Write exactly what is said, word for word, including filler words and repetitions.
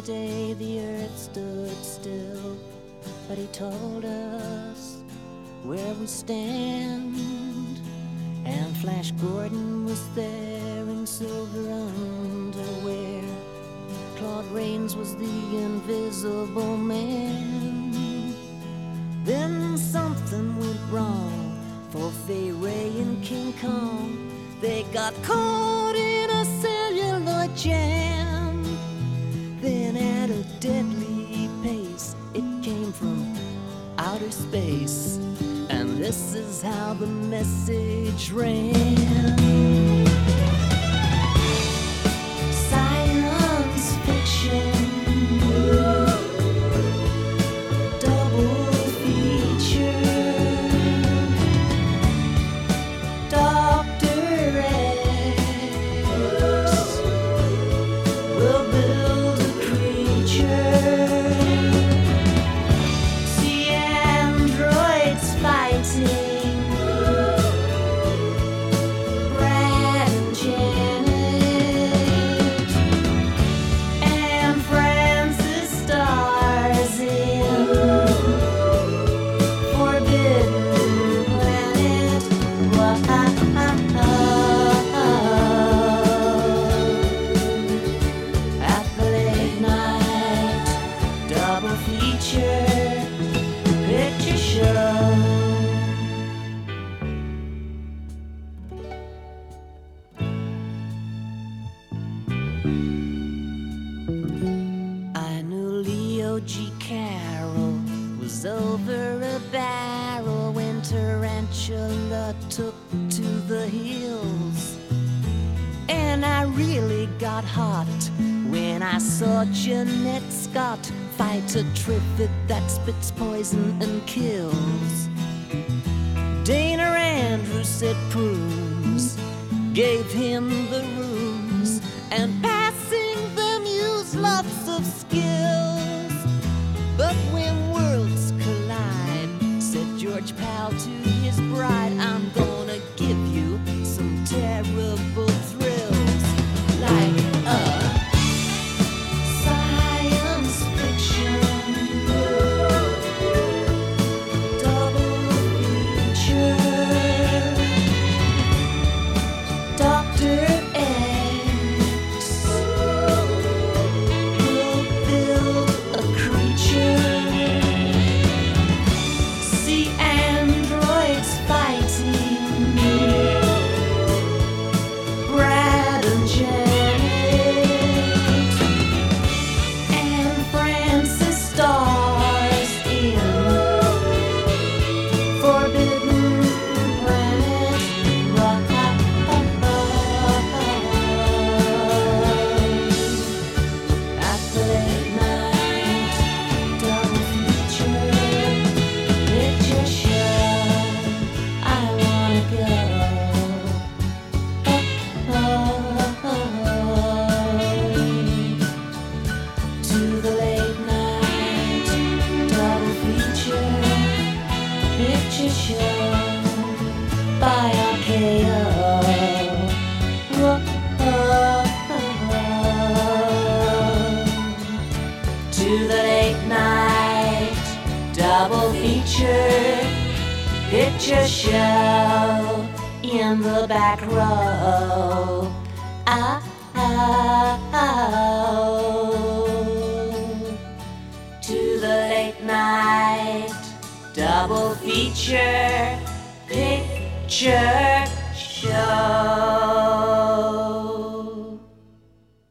day the earth stood still, but he told us where we stand. And Flash Gordon was there in silver underwear. Claude Rains was the invisible man. Then something went wrong for Fay Ray and King Kong. They got caught in a celluloid jam. Then at a deadly pace, it came from outer space. And this is how the message ran. Science fiction, double feature. Doctor X will build a creature. See androids fighting. Brad and Janet and Francis stars in Forbidden Planet. Wow. At the late night double feature picture show. I knew Leo G. Carroll was over a barrel when Tarantula took to the hills. And I really got hot when I saw Jeanette Scott fight a Triffitt that spits poison and kills. Dana Andrews said prunes gave him the runes, and passing them used lots of skills. But when worlds collide, said George Pal to his bride, I'm gonna give you some terrible thrills. Like a science fiction double feature. Doctor X will build a creature. See androids fighting. Brad and Janet and Francis stars in Forbidden Planet. At the late night double feature picture show, I wanna go. To the late night double feature picture show by R K O. To the late night double feature picture show in the back row. Ah, ah, oh. To the late night double feature picture show.